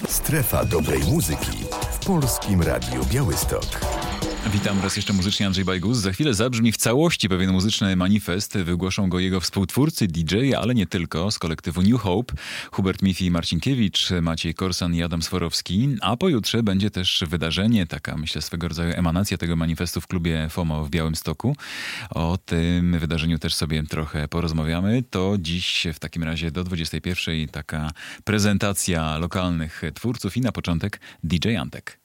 Strefa dobrej muzyki w Polskim Radiu Białystok. Witam raz jeszcze muzycznie, Andrzej Bajgus. Za chwilę zabrzmi w całości pewien muzyczny manifest. Wygłoszą go jego współtwórcy, DJ, ale nie tylko, z kolektywu New Hope. Hubert Mifi Marcinkiewicz, Maciej Korsan i Adam Sforowski. A pojutrze będzie też wydarzenie, taka myślę swego rodzaju emanacja tego manifestu w klubie FOMO w Białymstoku. O tym wydarzeniu też sobie trochę porozmawiamy. To dziś w takim razie do 21:00 taka prezentacja lokalnych twórców i na początek DJ Antek.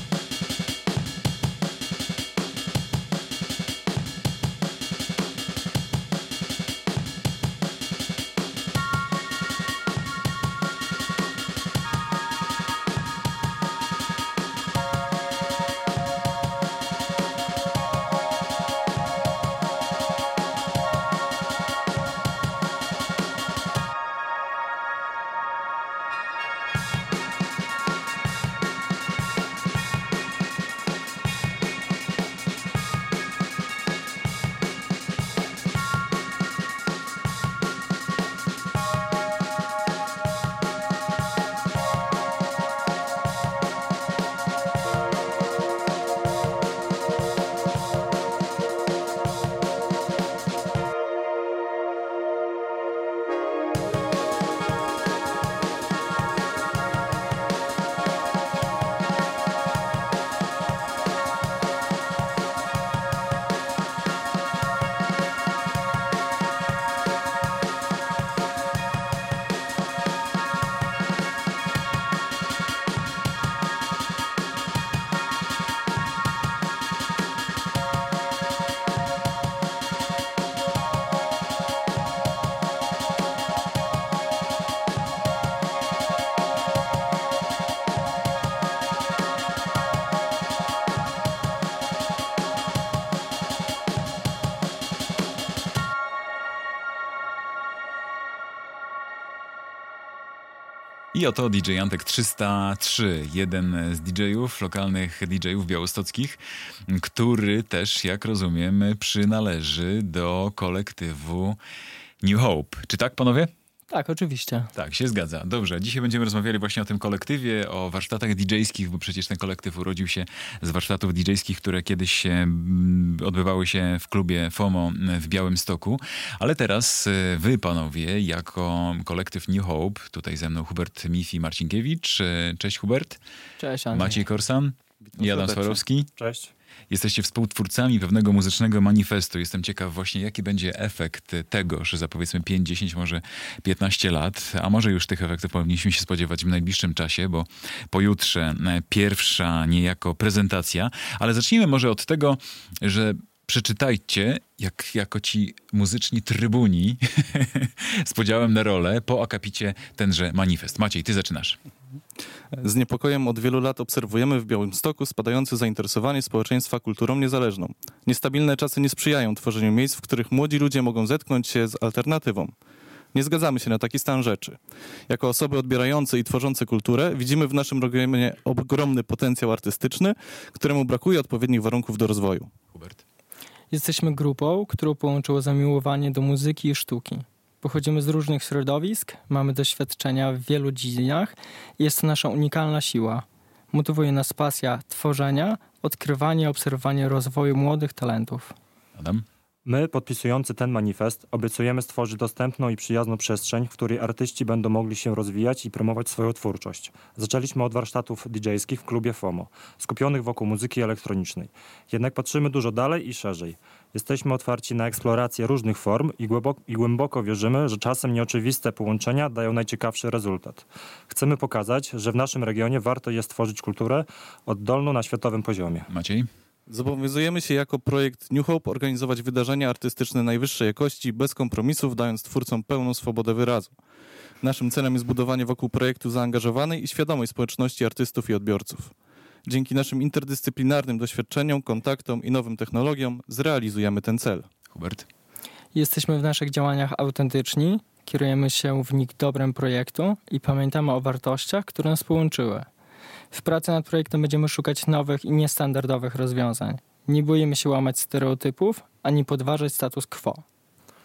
I oto DJ Antek 303, jeden z DJ-ów, lokalnych DJ-ów białostockich, który też, jak rozumiem, przynależy do kolektywu New Hope. Czy tak, panowie? Tak, oczywiście. Tak, się zgadza. Dobrze, dzisiaj będziemy rozmawiali właśnie o tym kolektywie, o warsztatach DJ-skich, bo przecież ten kolektyw urodził się z warsztatów DJ-skich, które kiedyś odbywały się w klubie FOMO w Białymstoku. Ale teraz wy, panowie, jako kolektyw New Hope, tutaj ze mną Hubert Mifi Marcinkiewicz. Cześć, Hubert. Cześć, Andrzej. Maciej Korsan i Adam Sforowski. Cześć. Jesteście współtwórcami pewnego muzycznego manifestu. Jestem ciekaw właśnie, jaki będzie efekt tego, że za powiedzmy 5, 10, może 15 lat, a może już tych efektów powinniśmy się spodziewać w najbliższym czasie, bo pojutrze pierwsza niejako prezentacja. Ale zacznijmy może od tego, że przeczytajcie, jako ci muzyczni trybuni z podziałem na rolę, po akapicie tenże manifest. Maciej, ty zaczynasz. Z niepokojem od wielu lat obserwujemy w Białymstoku spadające zainteresowanie społeczeństwa kulturą niezależną. Niestabilne czasy nie sprzyjają tworzeniu miejsc, w których młodzi ludzie mogą zetknąć się z alternatywą. Nie zgadzamy się na taki stan rzeczy. Jako osoby odbierające i tworzące kulturę widzimy w naszym regionie ogromny potencjał artystyczny, któremu brakuje odpowiednich warunków do rozwoju. Hubert. Jesteśmy grupą, którą połączyło zamiłowanie do muzyki i sztuki. Pochodzimy z różnych środowisk, mamy doświadczenia w wielu dziedzinach i jest to nasza unikalna siła. Motywuje nas pasja tworzenia, odkrywanie i obserwowanie rozwoju młodych talentów. Adam? My, podpisujący ten manifest, obiecujemy stworzyć dostępną i przyjazną przestrzeń, w której artyści będą mogli się rozwijać i promować swoją twórczość. Zaczęliśmy od warsztatów DJ-skich w klubie FOMO, skupionych wokół muzyki elektronicznej. Jednak patrzymy dużo dalej i szerzej. Jesteśmy otwarci na eksplorację różnych form i głęboko wierzymy, że czasem nieoczywiste połączenia dają najciekawszy rezultat. Chcemy pokazać, że w naszym regionie warto jest tworzyć kulturę oddolną na światowym poziomie. Maciej? Zobowiązujemy się jako projekt New Hope organizować wydarzenia artystyczne najwyższej jakości, bez kompromisów, dając twórcom pełną swobodę wyrazu. Naszym celem jest budowanie wokół projektu zaangażowanej i świadomej społeczności artystów i odbiorców. Dzięki naszym interdyscyplinarnym doświadczeniom, kontaktom i nowym technologiom zrealizujemy ten cel. Hubert? Jesteśmy w naszych działaniach autentyczni, kierujemy się w nich dobrem projektu i pamiętamy o wartościach, które nas połączyły. W pracy nad projektem będziemy szukać nowych i niestandardowych rozwiązań. Nie boimy się łamać stereotypów, ani podważać status quo.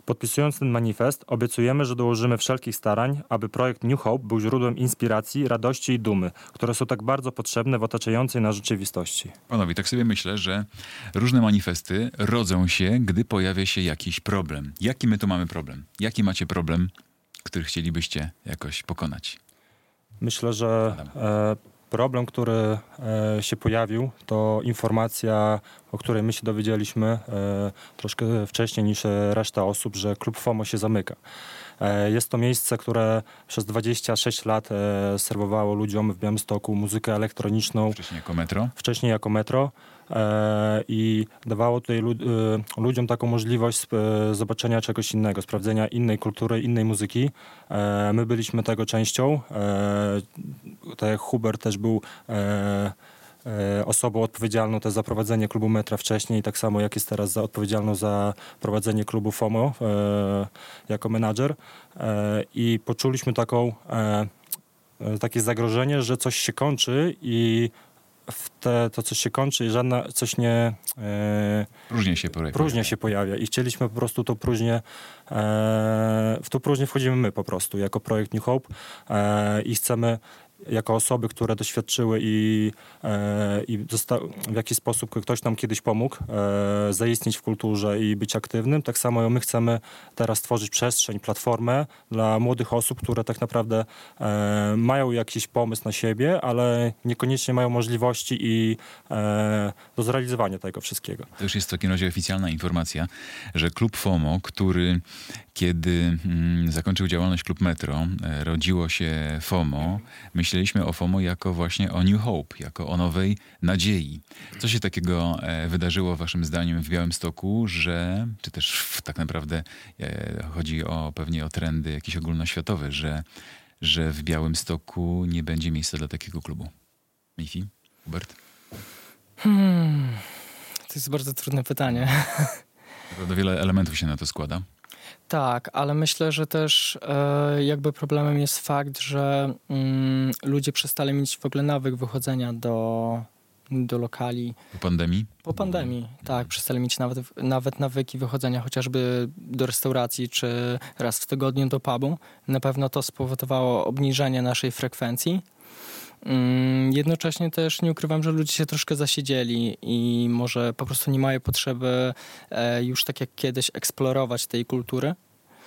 Podpisując ten manifest, obiecujemy, że dołożymy wszelkich starań, aby projekt New Hope był źródłem inspiracji, radości i dumy, które są tak bardzo potrzebne w otaczającej nas rzeczywistości. Panowie, tak sobie myślę, że różne manifesty rodzą się, gdy pojawia się jakiś problem. Jaki my tu mamy problem? Jaki macie problem, który chcielibyście jakoś pokonać? Myślę, że problem, który się pojawił, to informacja, o której my się dowiedzieliśmy troszkę wcześniej niż reszta osób, że klub FOMO się zamyka. Jest to miejsce, które przez 26 lat serwowało ludziom w Białymstoku muzykę elektroniczną. Wcześniej jako metro. I dawało tutaj ludziom taką możliwość zobaczenia czegoś innego, sprawdzenia innej kultury, innej muzyki. My byliśmy tego częścią. Tak jak Hubert też był osobą odpowiedzialną też za prowadzenie klubu metra wcześniej, tak samo jak jest teraz odpowiedzialną za prowadzenie klubu FOMO jako menadżer. I poczuliśmy takie zagrożenie, że coś się kończy i to coś się kończy i próżnia się pojawia i chcieliśmy po prostu w tą próżnię wchodzimy my po prostu jako projekt New Hope i chcemy jako osoby, które doświadczyły i w jaki sposób ktoś nam kiedyś pomógł zaistnieć w kulturze i być aktywnym, tak samo my chcemy teraz tworzyć przestrzeń, platformę dla młodych osób, które tak naprawdę mają jakiś pomysł na siebie, ale niekoniecznie mają możliwości do zrealizowania tego wszystkiego. To już jest w takim razie oficjalna informacja, że klub FOMO, który kiedy zakończył działalność Klub Metro, rodziło się FOMO, myśleliśmy o FOMO jako właśnie o New Hope, jako o nowej nadziei. Co się takiego wydarzyło waszym zdaniem w Białymstoku, czy też tak naprawdę chodzi pewnie o trendy jakieś ogólnoświatowe, że w Białymstoku nie będzie miejsca dla takiego klubu? Mifi? Hubert? To jest bardzo trudne pytanie. Naprawdę wiele elementów się na to składa. Tak, ale myślę, że też jakby problemem jest fakt, że ludzie przestali mieć w ogóle nawyk wychodzenia do lokali. Po pandemii? Po pandemii, tak. Przestali mieć nawet nawyki wychodzenia chociażby do restauracji czy raz w tygodniu do pubu. Na pewno to spowodowało obniżenie naszej frekwencji. Jednocześnie też nie ukrywam, że ludzie się troszkę zasiedzieli i może po prostu nie mają potrzeby już tak jak kiedyś eksplorować tej kultury.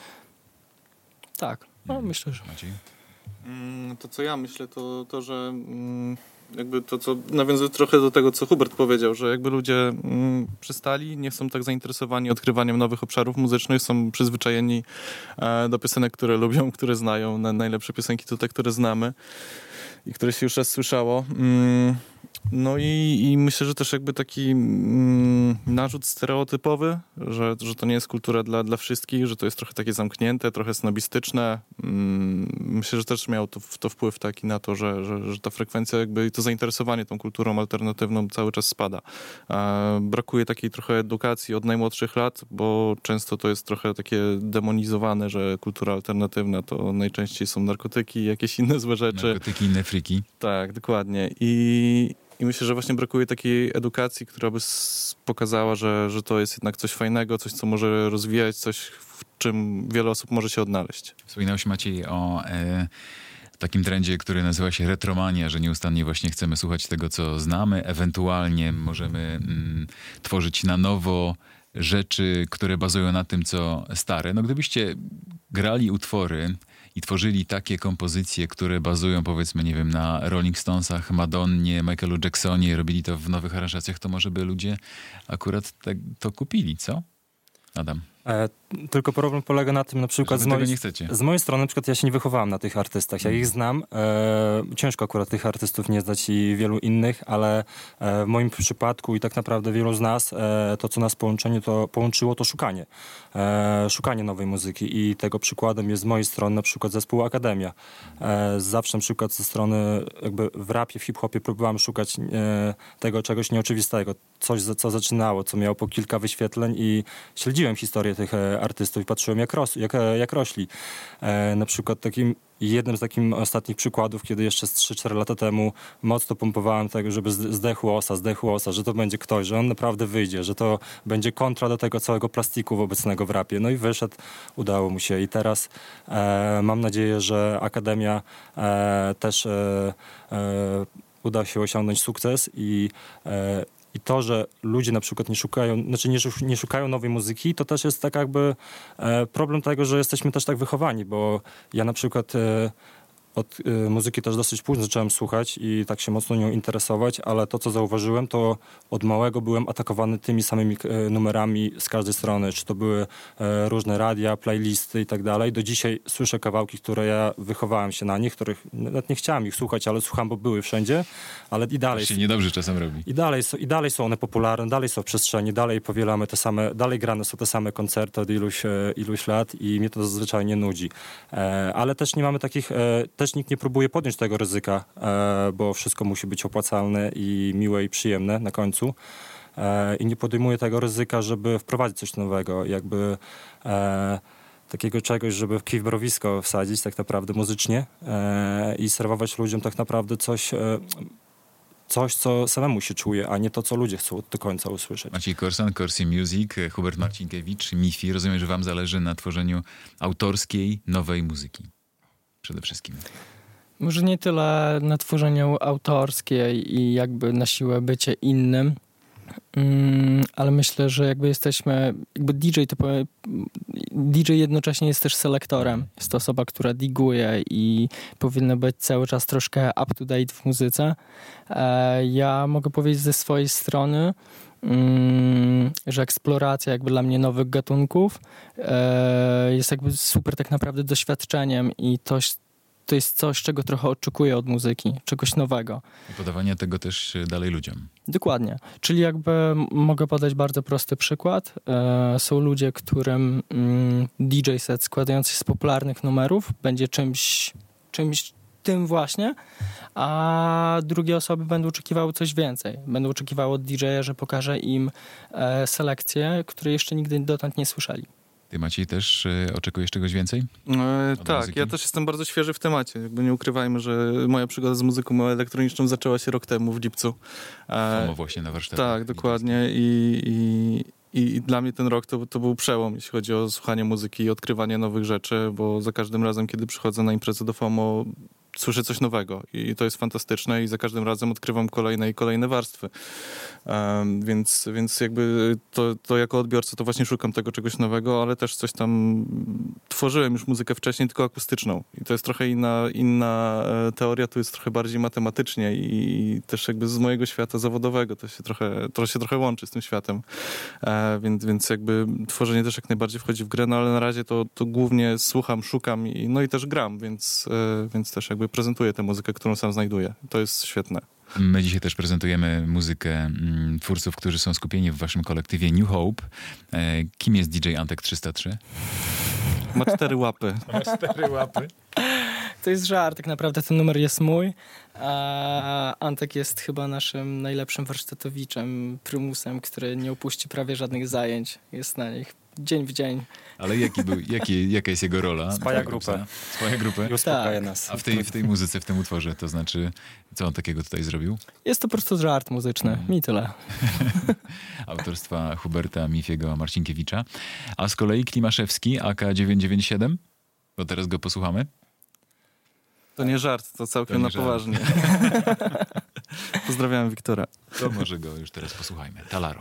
Tak, myślę, że... Maciej? To co ja myślę, to że jakby to, co nawiązuje trochę do tego, co Hubert powiedział, że jakby ludzie przestali, nie są tak zainteresowani odkrywaniem nowych obszarów muzycznych, są przyzwyczajeni do piosenek, które lubią, które znają. Najlepsze piosenki to te, które znamy i które się już raz słyszało. No i myślę, że też jakby taki narzut stereotypowy, że to nie jest kultura dla wszystkich, że to jest trochę takie zamknięte, trochę snobistyczne. Myślę, że też miało to wpływ taki na to, że ta frekwencja jakby i to zainteresowanie tą kulturą alternatywną cały czas spada. Brakuje takiej trochę edukacji od najmłodszych lat, bo często to jest trochę takie demonizowane, że kultura alternatywna to najczęściej są narkotyki i jakieś inne złe rzeczy. Narkotyki, inne friki. Tak, dokładnie. I myślę, że właśnie brakuje takiej edukacji, która by pokazała, że to jest jednak coś fajnego, coś, co może rozwijać, coś, w czym wiele osób może się odnaleźć. Wspominałeś, Maciej, o takim trendzie, który nazywa się retromania, że nieustannie właśnie chcemy słuchać tego, co znamy, ewentualnie możemy tworzyć na nowo rzeczy, które bazują na tym, co stare. No gdybyście grali utwory i tworzyli takie kompozycje, które bazują, powiedzmy, nie wiem, na Rolling Stonesach, Madonnie, Michaelu Jacksonie, robili to w nowych aranżacjach, to może by ludzie akurat to kupili, co? Adam. Tylko problem polega na tym, na przykład z mojej strony, na przykład ja się nie wychowałem na tych artystach. Ja ich znam. Ciężko akurat tych artystów nie znać i wielu innych, ale w moim przypadku i tak naprawdę wielu z nas, to co nas połączyło, to szukanie. Szukanie nowej muzyki i tego przykładem jest z mojej strony na przykład zespół Akademia. Zawsze na przykład ze strony jakby w rapie, w hip-hopie próbowałem szukać tego czegoś nieoczywistego. Coś, co zaczynało, co miało po kilka wyświetleń i śledziłem historię tych artystów i patrzyłem jak rośli. Na przykład jednym z takich ostatnich przykładów, kiedy jeszcze z 3-4 lata temu mocno pompowałem tego, żeby zdechł osa, że to będzie ktoś, że on naprawdę wyjdzie, że to będzie kontra do tego całego plastiku obecnego w rapie. No i wyszedł, udało mu się i teraz mam nadzieję, że Akademia też uda się osiągnąć sukces i to, że ludzie na przykład nie szukają nowej muzyki, to też jest tak jakby problem tego, że jesteśmy też tak wychowani, bo ja na przykład od muzyki też dosyć późno zacząłem słuchać i tak się mocno nią interesować, ale to, co zauważyłem, to od małego byłem atakowany tymi samymi numerami z każdej strony, czy to były różne radia, playlisty i tak dalej. Do dzisiaj słyszę kawałki, które ja wychowałem się na nich, których nawet nie chciałem ich słuchać, ale słucham, bo były wszędzie, ale i dalej... To się niedobrze czasem robi. I dalej są one popularne, dalej są w przestrzeni, dalej powielamy dalej grane są te same koncerty od iluś lat i mnie to zazwyczaj nie nudzi. Ale też nie mamy takich... Też nikt nie próbuje podjąć tego ryzyka, bo wszystko musi być opłacalne i miłe i przyjemne na końcu. I nie podejmuje tego ryzyka, żeby wprowadzić coś nowego, jakby takiego czegoś, żeby w kij w mrowisko wsadzić tak naprawdę muzycznie i serwować ludziom tak naprawdę coś, co samemu się czuje, a nie to, co ludzie chcą do końca usłyszeć. Maciej Korsan, Corsi Music, Hubert Marcinkiewicz, Mifi. Rozumiem, że wam zależy na tworzeniu autorskiej, nowej muzyki. Przede wszystkim. Może nie tyle na tworzeniu autorskiej i jakby na siłę bycie innym, ale myślę, że jakby jesteśmy, DJ jednocześnie jest też selektorem. Jest to osoba, która diguje i powinna być cały czas troszkę up to date w muzyce. Ja mogę powiedzieć ze swojej strony, że eksploracja jakby dla mnie nowych gatunków jest jakby super tak naprawdę doświadczeniem i to jest coś, czego trochę oczekuję od muzyki, czegoś nowego. I podawanie tego też dalej ludziom. Dokładnie. Czyli jakby mogę podać bardzo prosty przykład. Są ludzie, którym DJ set składający się z popularnych numerów będzie czymś tym właśnie, a drugie osoby będą oczekiwały coś więcej. Będą oczekiwały od DJ-a, że pokaże im selekcję, której jeszcze nigdy dotąd nie słyszeli. Ty, Maciej, też oczekujesz czegoś więcej? Tak, muzyki? ja też jestem bardzo świeży w temacie. Jakby nie ukrywajmy, że moja przygoda z muzyką elektroniczną zaczęła się rok temu w lipcu. FOMO właśnie na warsztatach. Tak, dokładnie. I dla mnie ten rok to był przełom, jeśli chodzi o słuchanie muzyki i odkrywanie nowych rzeczy, bo za każdym razem, kiedy przychodzę na imprezę do FOMO, słyszę coś nowego i to jest fantastyczne i za każdym razem odkrywam kolejne i kolejne warstwy. Więc jakby to jako odbiorca to właśnie szukam tego czegoś nowego, ale też coś tam tworzyłem już muzykę wcześniej, tylko akustyczną. I to jest trochę inna teoria, tu jest trochę bardziej matematycznie i też jakby z mojego świata zawodowego to się trochę łączy z tym światem. Więc jakby tworzenie też jak najbardziej wchodzi w grę, no ale na razie to głównie słucham, szukam i też gram, więc też jakby prezentuję tę muzykę, którą sam znajduję. To jest świetne. My dzisiaj też prezentujemy muzykę twórców, którzy są skupieni w waszym kolektywie New Hope. Kim jest DJ Antek 303? Ma 4 łapy. To jest żart, tak naprawdę ten numer jest mój. A Antek jest chyba naszym najlepszym warsztatowiczem, prymusem, który nie opuści prawie żadnych zajęć. Jest na nich dzień w dzień. Ale jaka jest jego rola? Spaja grupę. Spaja grupę? I uspokaja nas. A w tej muzyce, w tym utworze, to znaczy, co on takiego tutaj zrobił? Jest to po prostu żart muzyczny. Mi tyle. Autorstwa Huberta Mifiego Marcinkiewicza. A z kolei Klimaszewski, AK997? Bo teraz go posłuchamy. To nie żart, to całkiem na poważnie. Pozdrawiam Wiktora. To może go już teraz posłuchajmy. Talaro.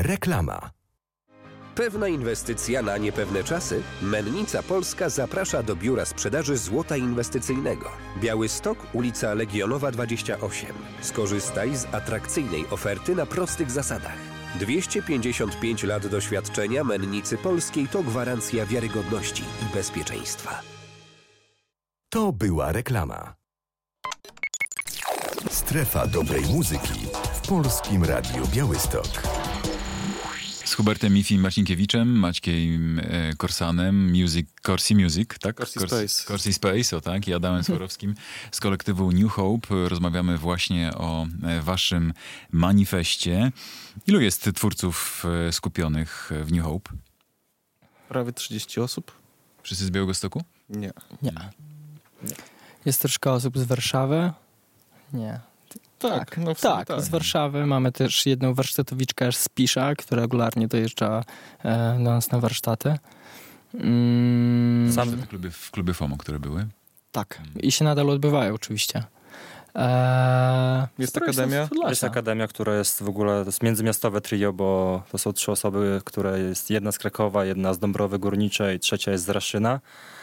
Reklama. Pewna inwestycja na niepewne czasy? Mennica Polska zaprasza do biura sprzedaży złota inwestycyjnego. Białystok, ulica Legionowa 28. Skorzystaj z atrakcyjnej oferty na prostych zasadach. 255 lat doświadczenia Mennicy Polskiej to gwarancja wiarygodności i bezpieczeństwa. To była reklama. Strefa dobrej muzyki w Polskim Radiu Białystok. Z Hubertem Mifi Marcinkiewiczem, Maćkiem Korsanem, Corsi Music, tak? Corsi Space, o tak, i Adamem Słorowskim z kolektywu New Hope. Rozmawiamy właśnie o waszym manifestie. Ilu jest twórców skupionych w New Hope? Prawie 30 osób? Wszyscy z Białegostoku? Nie. Jest troszkę osób z Warszawy? Nie. Tak, z Warszawy. Mamy też jedną warsztatowiczkę z Pisza, która regularnie dojeżdża do nas na warsztaty. W klubie FOMO, które były? Tak. I się nadal odbywają oczywiście. Jest akademia? Jest akademia, która jest w ogóle, to jest międzymiastowe trio, bo to są 3 osoby, które jest jedna z Krakowa, jedna z Dąbrowy Górniczej, trzecia jest z Raszyna.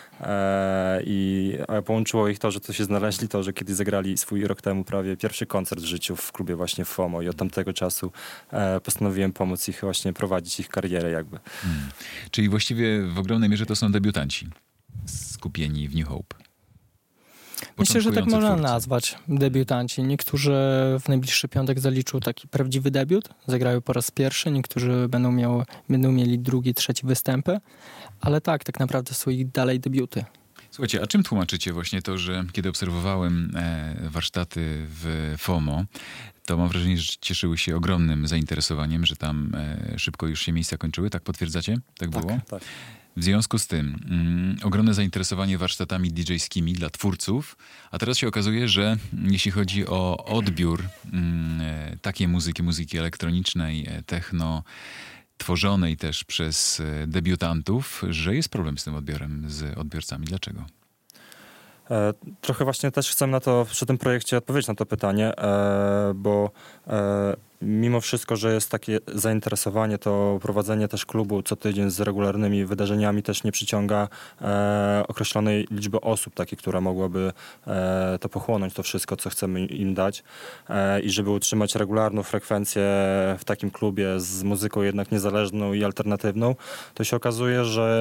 I połączyło ich to, że to się znaleźli, to, że kiedy zagrali swój rok temu prawie pierwszy koncert w życiu w klubie właśnie FOMO i od tamtego czasu postanowiłem pomóc ich właśnie prowadzić ich karierę jakby. Czyli właściwie w ogromnej mierze to są debiutanci skupieni w New Hope. Myślę, że tak można nazwać, debiutanci. Niektórzy w najbliższy piątek zaliczą taki prawdziwy debiut, zagrają po raz pierwszy, niektórzy będą mieli drugi, trzeci występy, ale tak naprawdę są ich dalej debiuty. Słuchajcie, a czym tłumaczycie właśnie to, że kiedy obserwowałem warsztaty w FOMO, to mam wrażenie, że cieszyły się ogromnym zainteresowaniem, że tam szybko już się miejsca kończyły. Tak potwierdzacie? Tak było? Tak. W związku z tym ogromne zainteresowanie warsztatami DJ-skimi dla twórców, a teraz się okazuje, że jeśli chodzi o odbiór takiej muzyki elektronicznej, techno, tworzonej też przez debiutantów, że jest problem z tym odbiorem, z odbiorcami. Dlaczego? Trochę właśnie też chcę przy tym projekcie odpowiedzieć na to pytanie, bo mimo wszystko, że jest takie zainteresowanie, to prowadzenie też klubu co tydzień z regularnymi wydarzeniami też nie przyciąga określonej liczby osób, która mogłaby to pochłonąć, to wszystko, co chcemy im dać. I żeby utrzymać regularną frekwencję w takim klubie z muzyką jednak niezależną i alternatywną, to się okazuje, że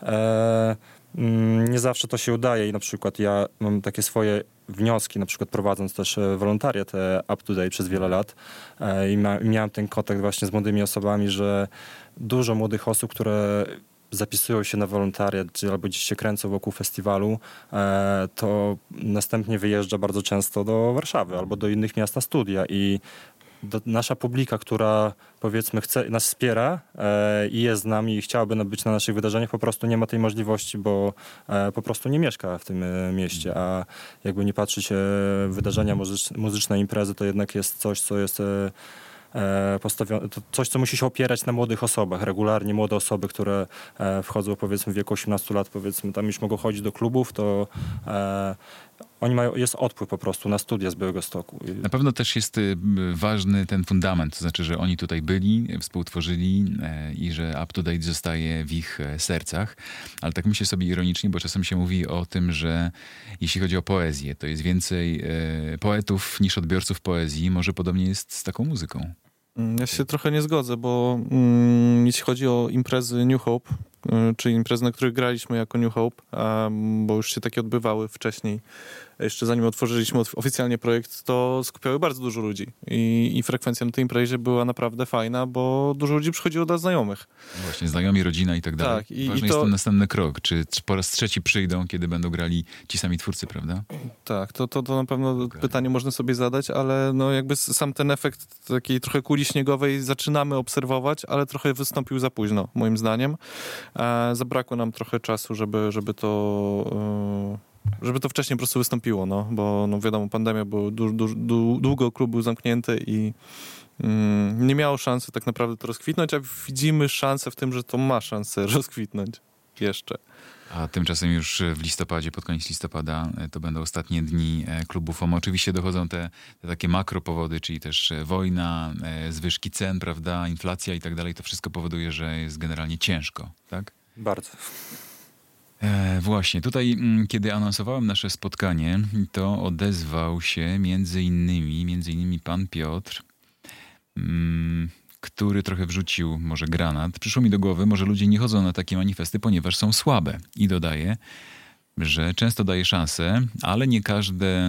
nie zawsze to się udaje i na przykład ja mam takie swoje wnioski, na przykład prowadząc też wolontariat Up to Date przez wiele lat i miałem ten kontakt właśnie z młodymi osobami, że dużo młodych osób, które zapisują się na wolontariat, albo gdzieś się kręcą wokół festiwalu, to następnie wyjeżdża bardzo często do Warszawy albo do innych miast na studia i nasza publika, która powiedzmy nas wspiera i jest z nami i chciałaby być na naszych wydarzeniach, po prostu nie ma tej możliwości, bo po prostu nie mieszka w tym mieście, a jakby nie patrzeć, wydarzenia muzyczne, imprezy to jednak jest coś, co jest postawione, to coś, co musi się opierać na młodych osobach. Regularnie młode osoby, które wchodzą powiedzmy w wieku 18 lat, powiedzmy tam już mogą chodzić do klubów, to jest odpływ po prostu na studia z Białegostoku. Na pewno też jest ważny ten fundament, to znaczy, że oni tutaj byli, współtworzyli i że Up to Date zostaje w ich sercach. Ale tak myślę sobie ironicznie, bo czasem się mówi o tym, że jeśli chodzi o poezję, to jest więcej poetów niż odbiorców poezji. Może podobnie jest z taką muzyką. Ja się trochę nie zgodzę, bo jeśli chodzi o imprezy New Hope, czy imprezy, na których graliśmy jako New Hope, bo już się takie odbywały wcześniej, jeszcze zanim otworzyliśmy oficjalnie projekt, to skupiały bardzo dużo ludzi. I frekwencja na tej imprezie była naprawdę fajna, bo dużo ludzi przychodziło dla znajomych. No właśnie, znajomi, rodzina i tak dalej. Tak, ważny jest ten następny krok. Czy po raz trzeci przyjdą, kiedy będą grali ci sami twórcy, prawda? Tak, to na pewno pytanie można sobie zadać, ale no jakby sam ten efekt takiej trochę kuli śniegowej zaczynamy obserwować, ale trochę wystąpił za późno, moim zdaniem. Zabrakło nam trochę czasu, żeby to wcześniej po prostu wystąpiło, no, bo no wiadomo, pandemia, bo długo klub był zamknięty i nie miało szansy tak naprawdę to rozkwitnąć, a widzimy szansę w tym, że to ma szansę rozkwitnąć jeszcze. A tymczasem już w listopadzie, pod koniec listopada, to będą ostatnie dni klubu FOMO. Oczywiście dochodzą te takie makropowody, czyli też wojna, zwyżki cen, prawda, inflacja i tak dalej. To wszystko powoduje, że jest generalnie ciężko, tak? Bardzo. Właśnie, tutaj kiedy anonsowałem nasze spotkanie, to odezwał się między innymi pan Piotr, który trochę wrzucił może granat. Przyszło mi do głowy, może ludzie nie chodzą na takie manifesty, ponieważ są słabe. I dodaje, że często daje szansę, ale nie każde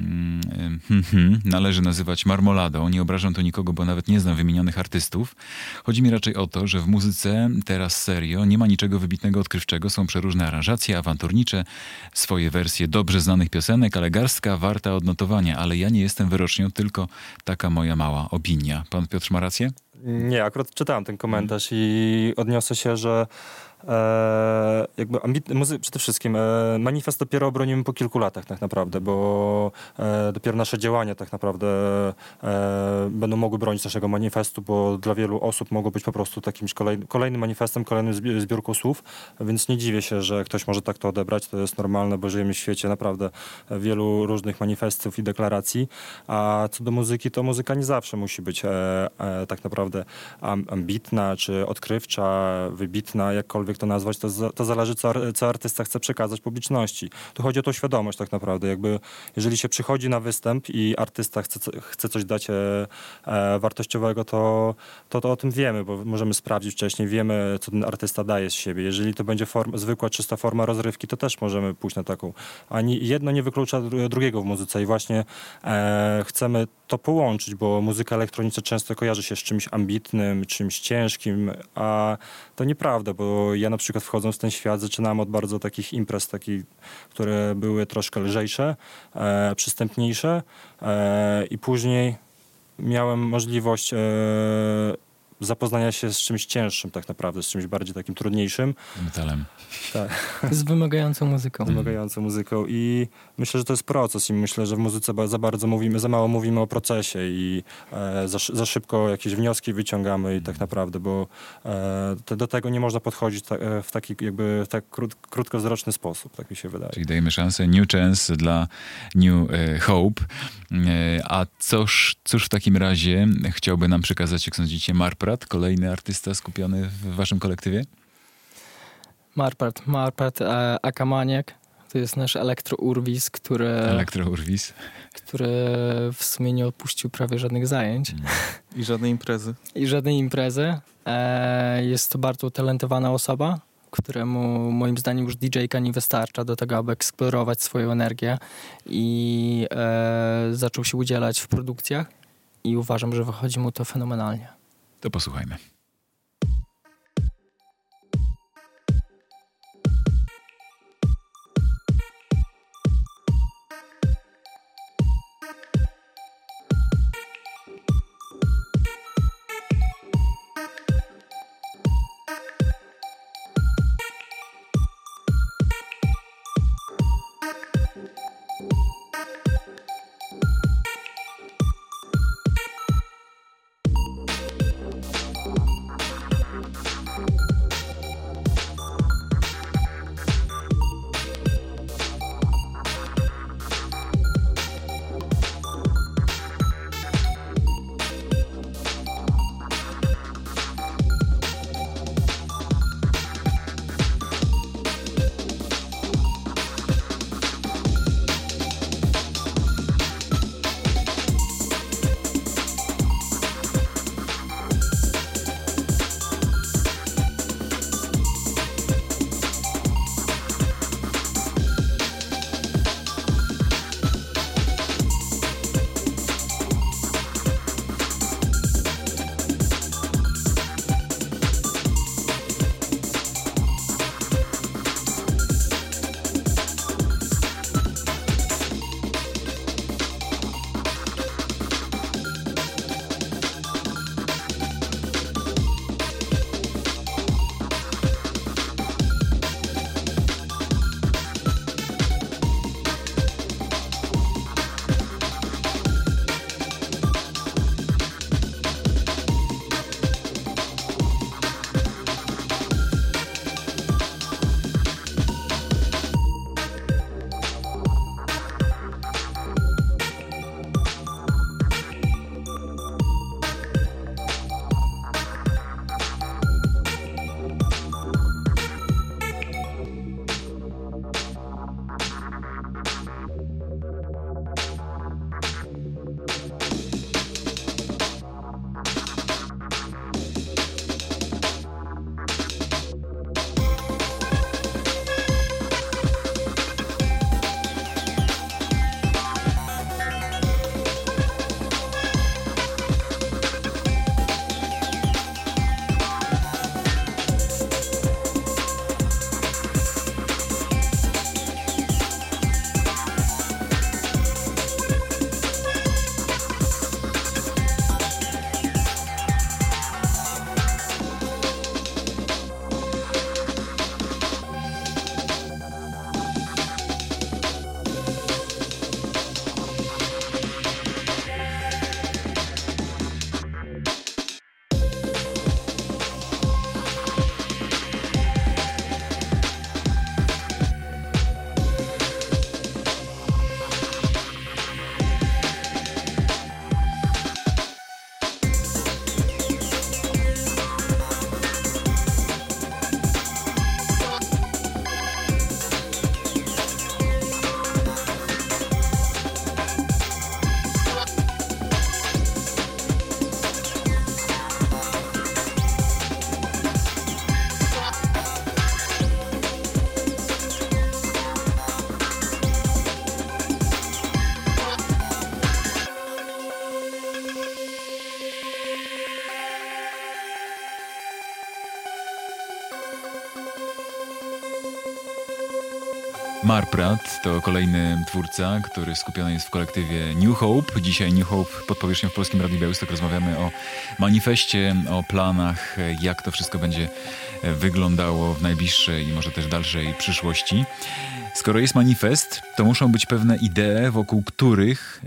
należy nazywać marmoladą. Nie obrażam tu nikogo, bo nawet nie znam wymienionych artystów. Chodzi mi raczej o to, że w muzyce teraz serio nie ma niczego wybitnego, odkrywczego. Są przeróżne aranżacje, awanturnicze, swoje wersje dobrze znanych piosenek, ale garstka warta odnotowania. Ale ja nie jestem wyrocznią, tylko taka moja mała opinia. Pan Piotr ma rację? Nie, akurat czytałem ten komentarz i odniosę się, że jakby przede wszystkim manifest dopiero obronimy po kilku latach tak naprawdę, bo dopiero nasze działania tak naprawdę będą mogły bronić naszego manifestu, bo dla wielu osób mogło być po prostu takimś kolejnym manifestem, kolejnym zbiórką słów, więc nie dziwię się, że ktoś może tak to odebrać, to jest normalne, bo żyjemy w świecie naprawdę wielu różnych manifestów i deklaracji, a co do muzyki, to muzyka nie zawsze musi być tak naprawdę ambitna, czy odkrywcza, wybitna, jakkolwiek to nazwać, to zależy, co artysta chce przekazać publiczności. Tu chodzi o tą świadomość tak naprawdę. Jakby, jeżeli się przychodzi na występ i artysta chce coś dać wartościowego, to o tym wiemy, bo możemy sprawdzić wcześniej, wiemy, co ten artysta daje z siebie. Jeżeli to będzie zwykła, czysta forma rozrywki, to też możemy pójść na taką. Ani jedno nie wyklucza drugiego w muzyce i właśnie chcemy to połączyć, bo muzyka elektroniczna często kojarzy się z czymś ambitnym, czymś ciężkim, a to nieprawda, bo ja na przykład wchodząc w ten świat zaczynałem od bardzo takich imprez, które były troszkę lżejsze, przystępniejsze i później miałem możliwość zapoznania się z czymś cięższym tak naprawdę, z czymś bardziej takim trudniejszym. Metalem. Tak. Z wymagającą muzyką. Wymagającą muzyką i myślę, że to jest proces i myślę, że w muzyce za mało mówimy o procesie i za szybko jakieś wnioski wyciągamy i tak naprawdę, bo do tego nie można podchodzić w taki jakby tak krótkowzroczny sposób, tak mi się wydaje. Czyli dajemy szansę, new chance dla New Hope. A cóż w takim razie chciałby nam przekazać, jak sądzicie, Marprat, kolejny artysta skupiony w waszym kolektywie? Marprat Akamaniak. To jest nasz Elektro-Urwis, który w sumie nie odpuścił prawie żadnych zajęć. I żadnej imprezy. Jest to bardzo utalentowana osoba, któremu moim zdaniem już DJ-ka nie wystarcza do tego, aby eksplorować swoją energię i zaczął się udzielać w produkcjach i uważam, że wychodzi mu to fenomenalnie. To posłuchajmy. Marprat to kolejny twórca, który skupiony jest w kolektywie New Hope. Dzisiaj New Hope pod powierzchnią w Polskim Radiu Białystok rozmawiamy o manifestie, o planach, jak to wszystko będzie wyglądało w najbliższej i może też dalszej przyszłości. Skoro jest manifest, to muszą być pewne idee, wokół których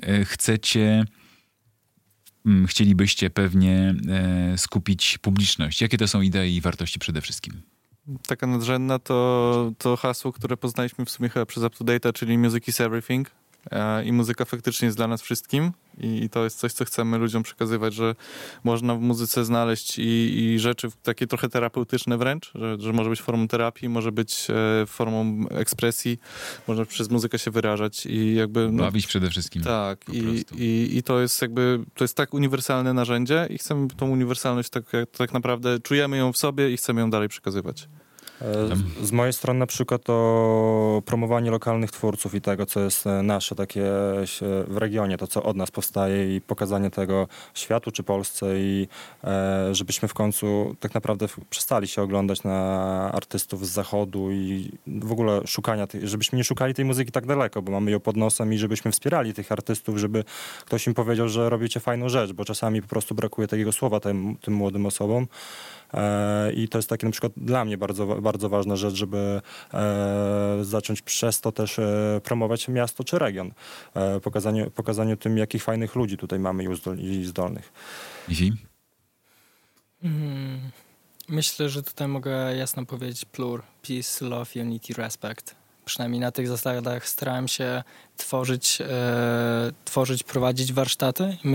chcielibyście pewnie skupić publiczność. Jakie to są idee i wartości przede wszystkim? Taka nadrzędna to hasło, które poznaliśmy w sumie chyba przez UpToDate, czyli Music is Everything. I muzyka faktycznie jest dla nas wszystkim i to jest coś, co chcemy ludziom przekazywać, że można w muzyce znaleźć i rzeczy takie trochę terapeutyczne wręcz, że może być formą terapii, może być formą ekspresji, można przez muzykę się wyrażać i jakby... Bawić przede wszystkim. Tak, i to jest jakby, to jest tak uniwersalne narzędzie i chcemy tą uniwersalność tak naprawdę, czujemy ją w sobie i chcemy ją dalej przekazywać. Z mojej strony na przykład to promowanie lokalnych twórców i tego, co jest nasze takie w regionie, to co od nas powstaje i pokazanie tego światu czy Polsce i żebyśmy w końcu tak naprawdę przestali się oglądać na artystów z zachodu i w ogóle szukania żebyśmy nie szukali tej muzyki tak daleko, bo mamy ją pod nosem i żebyśmy wspierali tych artystów, żeby ktoś im powiedział, że robicie fajną rzecz, bo czasami po prostu brakuje takiego słowa tym młodym osobom. I to jest takie na przykład dla mnie bardzo, bardzo ważna rzecz, żeby zacząć przez to też promować miasto czy region. Pokazaniu tym, jakich fajnych ludzi tutaj mamy i zdolnych. Izi? Myślę, że tutaj mogę jasno powiedzieć plur, peace, love, unity, respect. Przynajmniej na tych zasadach starałem się tworzyć, prowadzić warsztaty i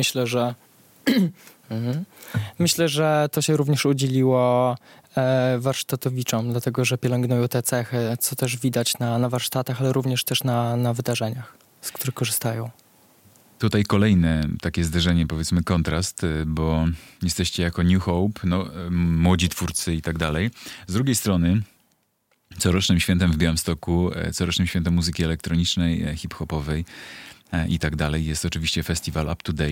myślę, że to się również udzieliło warsztatowiczom, dlatego że pielęgnują te cechy, co też widać na warsztatach, ale również też na wydarzeniach, z których korzystają. Tutaj kolejne takie zderzenie, powiedzmy kontrast, bo jesteście jako New Hope, młodzi twórcy i tak dalej. Z drugiej strony corocznym świętem w Białymstoku, corocznym świętem muzyki elektronicznej, hip-hopowej i tak dalej jest oczywiście festiwal UpToDate,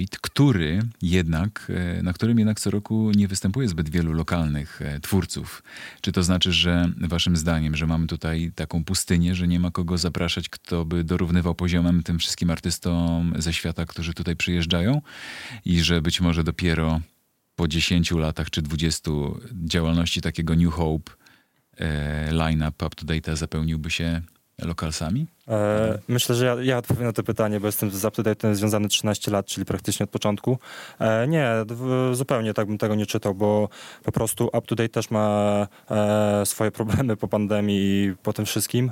na którym jednak co roku nie występuje zbyt wielu lokalnych twórców. Czy to znaczy, że waszym zdaniem, że mamy tutaj taką pustynię, że nie ma kogo zapraszać, kto by dorównywał poziomem tym wszystkim artystom ze świata, którzy tutaj przyjeżdżają i że być może dopiero po 10 latach czy 20 działalności takiego New Hope line-up UpToDate'a zapełniłby się lokalsami? Myślę, że ja odpowiem na to pytanie, bo jestem z UpToDate'em związany 13 lat, czyli praktycznie od początku. Nie, zupełnie tak bym tego nie czytał, bo po prostu UpToDate też ma swoje problemy po pandemii i po tym wszystkim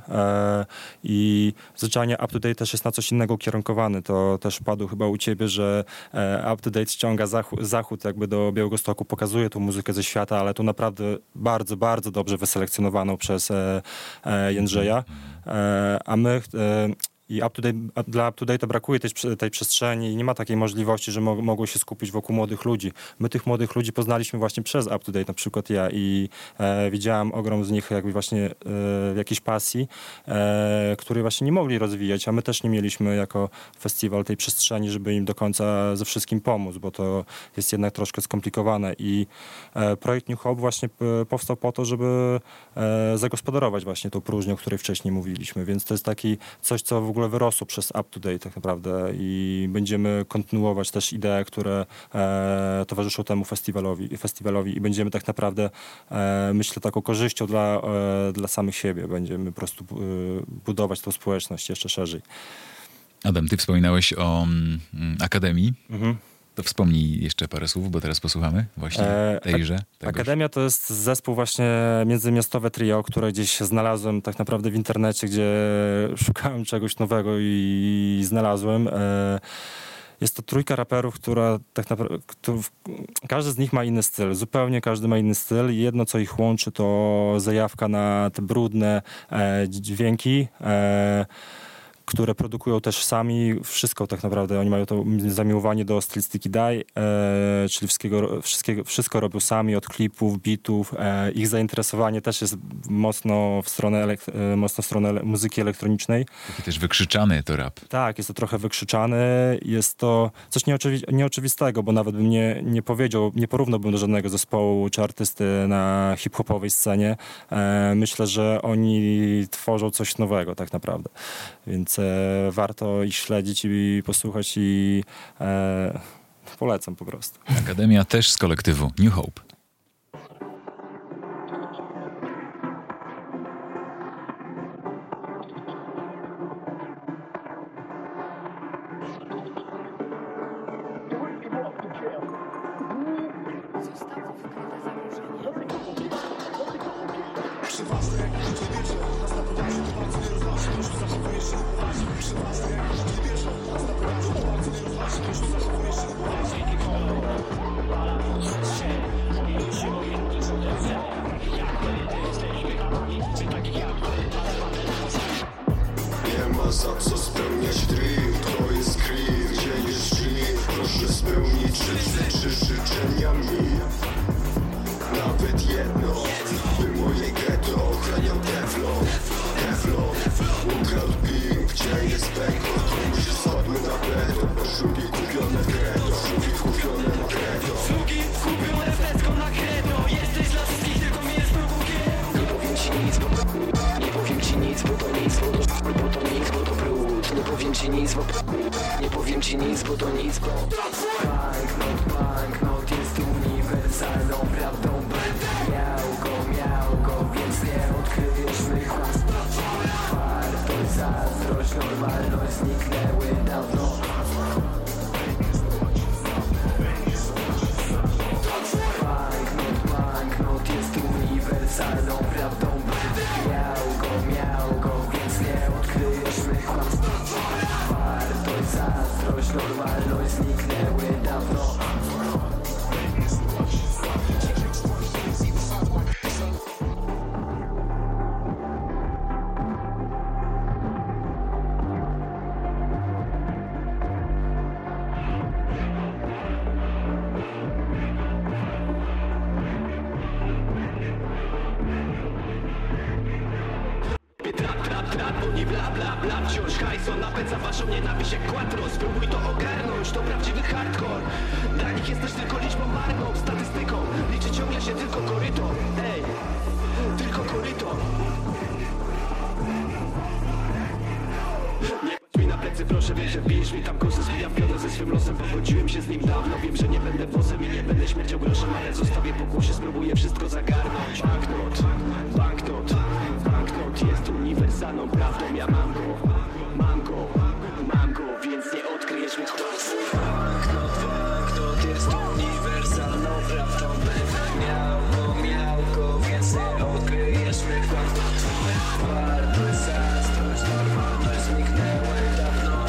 i zwyczajnie UpToDate też jest na coś innego ukierunkowany. To też padło chyba u ciebie, że UpToDate ściąga zachód jakby do Białegostoku, pokazuje tą muzykę ze świata, ale to naprawdę bardzo, bardzo dobrze wyselekcjonowaną przez Jędrzeja. A my i dla UpToDate'a brakuje tej przestrzeni i nie ma takiej możliwości, że mogło się skupić wokół młodych ludzi. My tych młodych ludzi poznaliśmy właśnie przez UpToDate, na przykład ja i widziałem ogrom z nich jakby właśnie jakiejś pasji, której właśnie nie mogli rozwijać, a my też nie mieliśmy jako festiwal tej przestrzeni, żeby im do końca ze wszystkim pomóc, bo to jest jednak troszkę skomplikowane i projekt New Hope właśnie powstał po to, żeby zagospodarować właśnie tą próżnię, o której wcześniej mówiliśmy, więc to jest taki coś, co w ogóle wyrosło przez UpToDate tak naprawdę i będziemy kontynuować też idee, które towarzyszą temu festiwalowi i będziemy tak naprawdę, myślę, taką korzyścią dla samych siebie. Będziemy po prostu budować tą społeczność jeszcze szerzej. Adam, ty wspominałeś o Akademii. Mhm. To wspomnij jeszcze parę słów, bo teraz posłuchamy właśnie tejże. Akademia to jest zespół właśnie międzymiastowe trio, które gdzieś znalazłem tak naprawdę w internecie, gdzie szukałem czegoś nowego i znalazłem. Jest to trójka raperów, która tak naprawdę, każdy z nich ma inny styl, zupełnie każdy ma inny styl i jedno, co ich łączy, to zajawka na te brudne dźwięki, które produkują też sami wszystko tak naprawdę. Oni mają to zamiłowanie do stylistyki DAI, czyli wszystko robią sami, od klipów, bitów. Ich zainteresowanie też jest mocno w stronę muzyki elektronicznej. Taki też wykrzyczany to rap. Tak, jest to trochę wykrzyczane. Jest to coś nieoczywistego, bo nawet bym nie powiedział, nie porównałbym do żadnego zespołu czy artysty na hip-hopowej scenie. Myślę, że oni tworzą coś nowego tak naprawdę. Więc warto ich śledzić i posłuchać i polecam po prostu. Akademia też z kolektywu New Hope. Za co spełniać dream, to jest cream, gdzie jest dream. Proszę spełnić trzy życzenia mi. Nawet jedno, by moje ghetto ochraniał Teflon. Ukradł beam, gdzie jest beko, to musi spadły na beton. Szlugi kupione w kredo, Szlugi kupione w Tesco na kredo. Jesteś dla wszystkich, tylko mi jest Nie powiem ci nic, bo to nic, bo to brud. Nie powiem ci nic, bo to nic, bo banknot jest uniwersalną prawdą. Miał go, więc nie odkryjesz mych kłamstw. Wartość, zazdrość, normalność zniknęły dawno. Banknot jest uniwersalną prawdą. Miał go, więc nie odkryjesz mych kłamstw. Wartość, zazdrość, normalność zniknęły dawno. Oni bla, wciąż hajso napędza waszą nienawiść jak quattro. Spróbuj to ogarnąć, to prawdziwy hardcore. Dla nich jesteś tylko liczbą marną, statystyką. Liczy ciągle się tylko koryto. Ej, tylko koryto. Nie patrz mi na plecy, proszę, wiesz, że bijesz mi tam kosę. Zwijam pionę ze swym losem, pogodziłem się z nim dawno. Wiem, że nie będę wozem i nie będę śmierciał groszem, ale zostawię pokłosie, spróbuję wszystko zagarnąć. Banknot jest uniwersalną prawdą. Ja mam go, więc nie odkryjesz mi kłamstw. Banknot jest uniwersalną prawdą. Miał go, więc nie odkryjesz mi kłamstw. Wartość, zazdrość, normalność zniknęły dawno.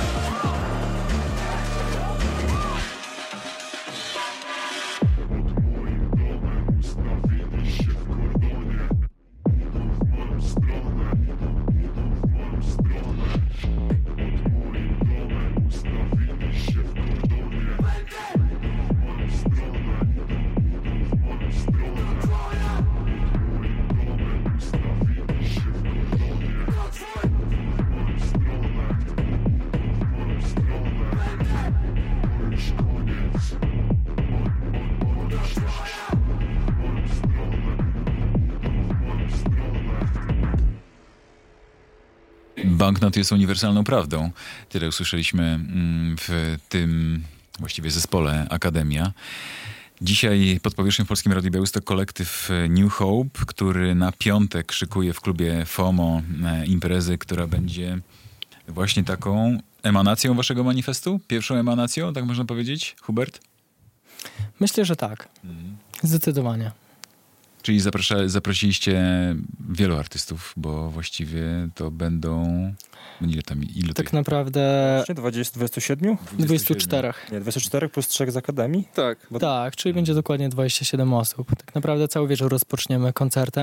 Banknot jest uniwersalną prawdą. Tyle usłyszeliśmy w tym właściwie zespole Akademia. Dzisiaj pod powierzchnią w Polskim Radiu Białystok kolektyw New Hope, który na piątek szykuje w klubie FOMO imprezę, która będzie właśnie taką emanacją waszego manifestu? Pierwszą emanacją, tak można powiedzieć? Hubert? Myślę, że tak. Zdecydowanie. Czyli zaprosiliście wielu artystów, bo właściwie to będą... Ilu tak naprawdę... 27? 24. Nie, 24 plus 3 z Akademii? Tak. Tak, czyli będzie dokładnie 27 osób. Tak naprawdę cały wieczór rozpoczniemy koncertem.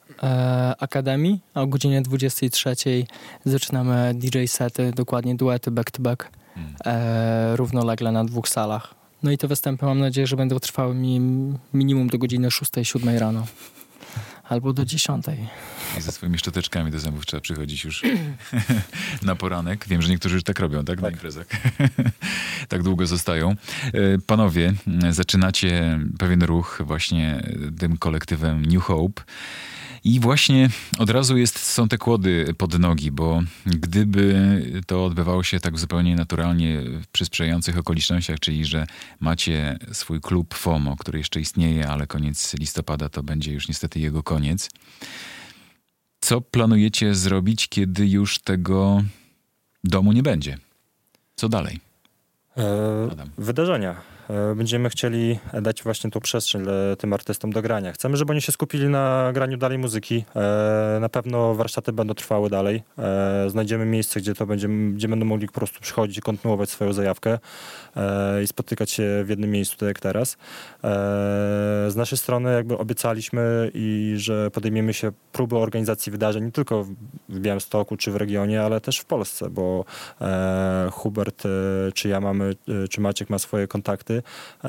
Akademii, a o godzinie 23 zaczynamy DJ sety, dokładnie duety back-to-back, równolegle na 2 salach. No i te występy mam nadzieję, że będą trwały minimum do godziny 6-7 rano. Albo do 10. I ze swoimi szczoteczkami do zębów trzeba przychodzić już na poranek. Wiem, że niektórzy już tak robią, tak? Na imprezach. Tak długo zostają. Panowie, zaczynacie pewien ruch właśnie tym kolektywem New Hope. I właśnie od razu są te kłody pod nogi, bo gdyby to odbywało się tak zupełnie naturalnie przy sprzyjających okolicznościach, czyli że macie swój klub FOMO, który jeszcze istnieje, ale koniec listopada to będzie już niestety jego koniec. Co planujecie zrobić, kiedy już tego domu nie będzie? Co dalej? Wydarzenia. Będziemy chcieli dać właśnie tą przestrzeń tym artystom do grania. Chcemy, żeby oni się skupili na graniu dalej muzyki. Na pewno warsztaty będą trwały dalej. Znajdziemy miejsce, gdzie będą mogli po prostu przychodzić i kontynuować swoją zajawkę i spotykać się w jednym miejscu, tak jak teraz. Z naszej strony jakby obiecaliśmy że podejmiemy się próby organizacji wydarzeń nie tylko w Białymstoku czy w regionie, ale też w Polsce, bo Hubert czy Maciek ma swoje kontakty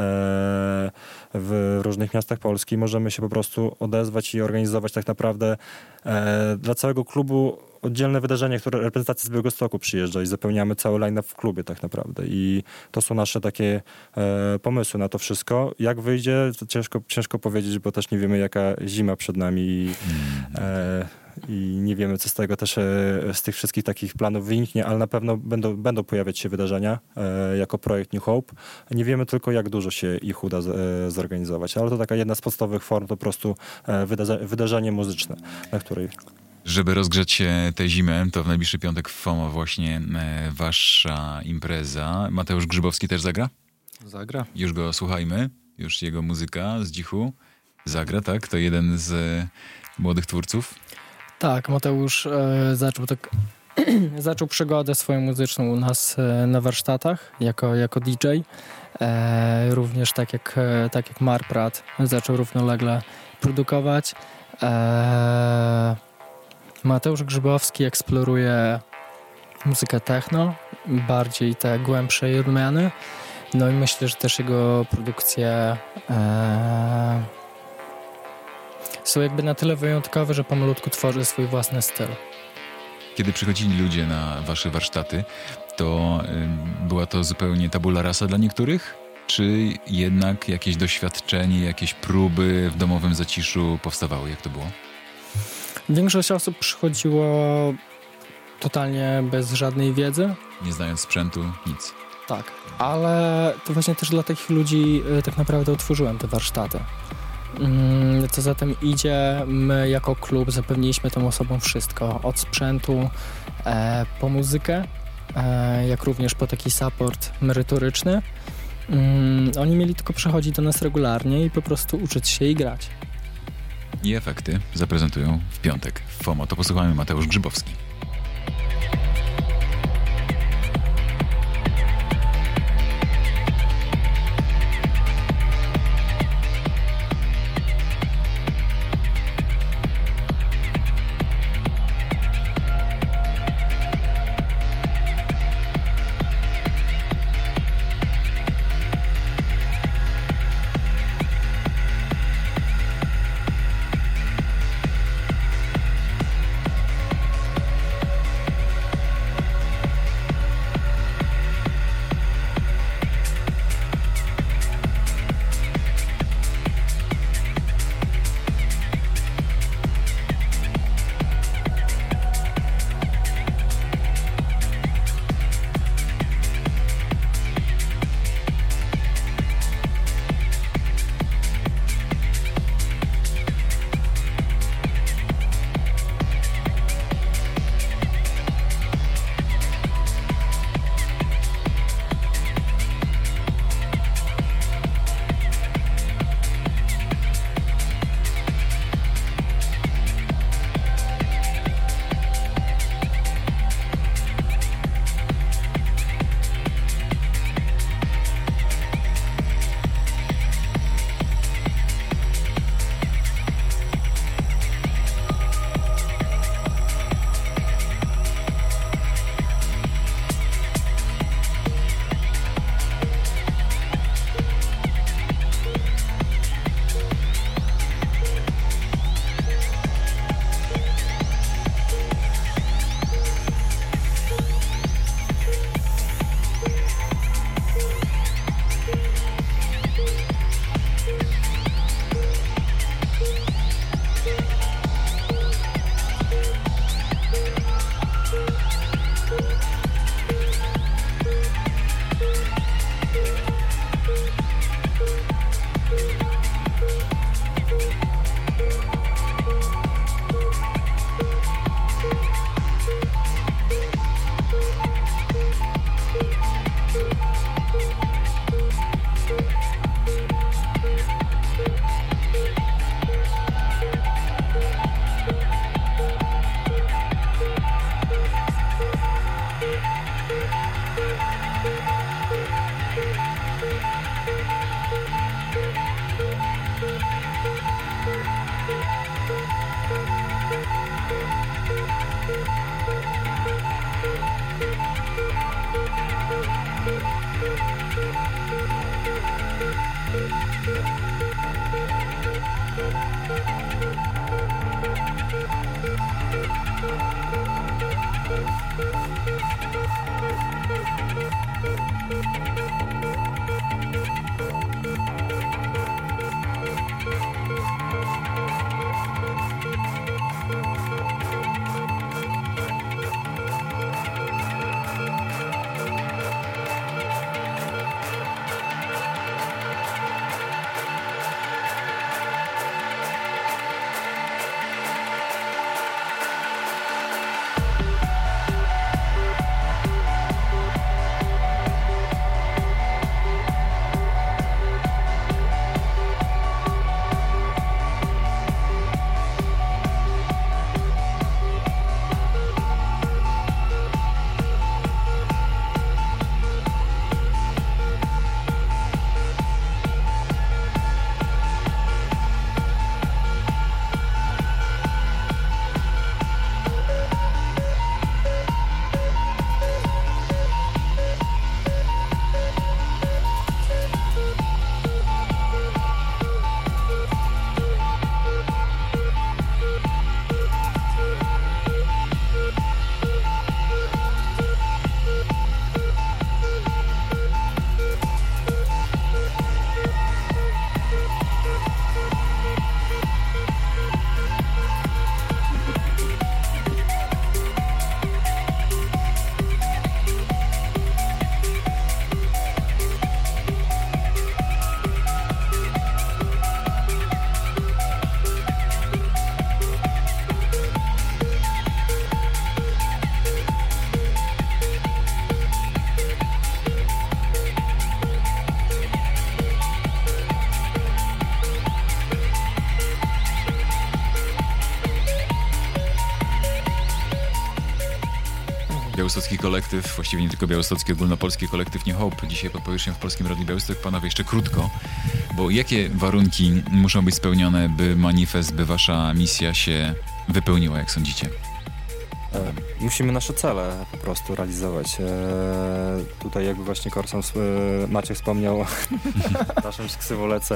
w różnych miastach Polski. Możemy się po prostu odezwać i organizować tak naprawdę dla całego klubu oddzielne wydarzenie, które reprezentacja z Białegostoku przyjeżdża i zapełniamy cały line-up w klubie tak naprawdę. I to są nasze takie pomysły na to wszystko. Jak wyjdzie, to ciężko powiedzieć, bo też nie wiemy, jaka zima przed nami i nie wiemy, co z tego też z tych wszystkich takich planów wyniknie, ale na pewno będą pojawiać się wydarzenia jako projekt New Hope. Nie wiemy tylko, jak dużo się ich uda zorganizować, ale to taka jedna z podstawowych form, to po prostu wydarzenie muzyczne, na której... Żeby rozgrzać się tę zimę, to w najbliższy piątek w FOMO właśnie wasza impreza. Mateusz Grzybowski też zagra? Zagra. Już go słuchajmy. Już jego muzyka z Dzichu zagra, tak? To jeden z młodych twórców. Tak, Mateusz zaczął przygodę swoją muzyczną u nas na warsztatach jako DJ. Również tak jak Marprat zaczął równolegle produkować. Mateusz Grzybowski eksploruje muzykę techno, bardziej te głębsze jej odmiany. No i myślę, że też jego produkcje są jakby na tyle wyjątkowe, że pomalutku tworzy swój własny styl. Kiedy przychodzili ludzie na wasze warsztaty, to była to zupełnie tabula rasa dla niektórych? Czy jednak jakieś doświadczenie, jakieś próby w domowym zaciszu powstawały? Jak to było? Większość osób przychodziło totalnie bez żadnej wiedzy. Nie znając sprzętu, nic. Tak, ale to właśnie też dla takich ludzi tak naprawdę otworzyłem te warsztaty. Co za tym idzie, my jako klub zapewniliśmy tym osobom wszystko. Od sprzętu po muzykę, jak również po taki support merytoryczny. Oni mieli tylko przychodzić do nas regularnie i po prostu uczyć się i grać. I efekty zaprezentują w piątek w FOMO. To posłuchajmy Mateusz Grzybowski. białostocki kolektyw, właściwie nie tylko białostocki, ogólnopolski kolektyw New Hope. Dzisiaj podpowiesz się w Polskim Radiu Białystok. Panowie, jeszcze krótko, bo jakie warunki muszą być spełnione, by manifest, by wasza misja się wypełniła, jak sądzicie? Musimy nasze cele po prostu realizować. Tutaj jakby właśnie Maciek wspomniał naszym ksywolece.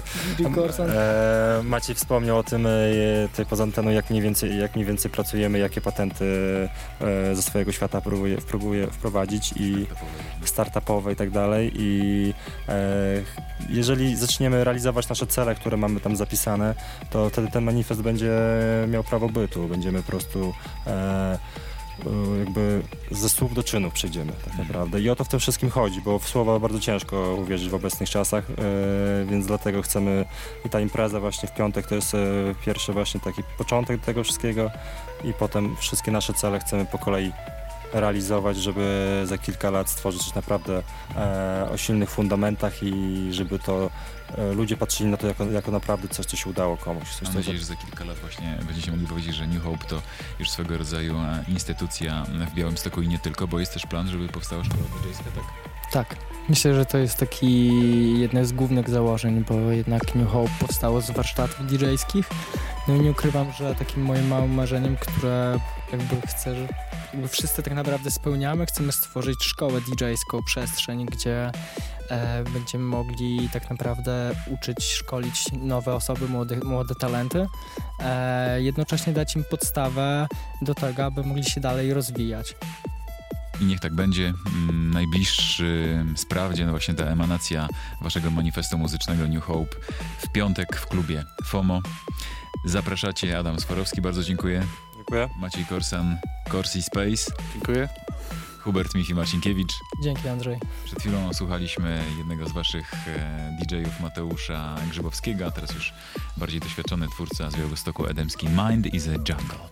Maciej wspomniał o tym tutaj poza anteną, jak mniej więcej pracujemy, jakie patenty ze swojego świata próbuje wprowadzić i startupowe i tak dalej. I jeżeli zaczniemy realizować nasze cele, które mamy tam zapisane, to wtedy ten manifest będzie miał prawo bytu. Będziemy po prostu jakby ze słów do czynów przejdziemy tak naprawdę. I o to w tym wszystkim chodzi, bo w słowa bardzo ciężko uwierzyć w obecnych czasach, więc dlatego chcemy i ta impreza właśnie w piątek to jest pierwszy właśnie taki początek tego wszystkiego i potem wszystkie nasze cele chcemy po kolei realizować, żeby za kilka lat stworzyć coś naprawdę o silnych fundamentach i żeby to ludzie patrzyli na to jako naprawdę coś, co się udało komuś. Mam nadzieję, że za kilka lat właśnie będziecie mogli powiedzieć, że New Hope to już swego rodzaju instytucja w Białymstoku i nie tylko, bo jest też plan, żeby powstała szkoła DJ-ska, tak? Tak. Myślę, że to jest taki jedno z głównych założeń, bo jednak New Hope powstało z warsztatów DJ-skich. No i nie ukrywam, że takim moim małym marzeniem, które jakby chcę, że jakby wszyscy tak naprawdę spełniamy, chcemy stworzyć szkołę DJ-ską, przestrzeń, gdzie będziemy mogli tak naprawdę uczyć, szkolić nowe osoby, młode talenty, jednocześnie dać im podstawę do tego, aby mogli się dalej rozwijać. I niech tak będzie. Najbliższy sprawdzian, właśnie ta emanacja waszego manifestu muzycznego New Hope w piątek w klubie FOMO. Zapraszacie. Adam Swarowski, bardzo dziękuję. Dziękuję. Maciej Korsan, Corsi Space. Dziękuję. Hubert Mifi Marcinkiewicz. Dzięki, Andrzej. Przed chwilą słuchaliśmy jednego z waszych DJ-ów, Mateusza Grzybowskiego, a teraz już bardziej doświadczony twórca z Białegostoku, Edemski. Mind is a Jungle.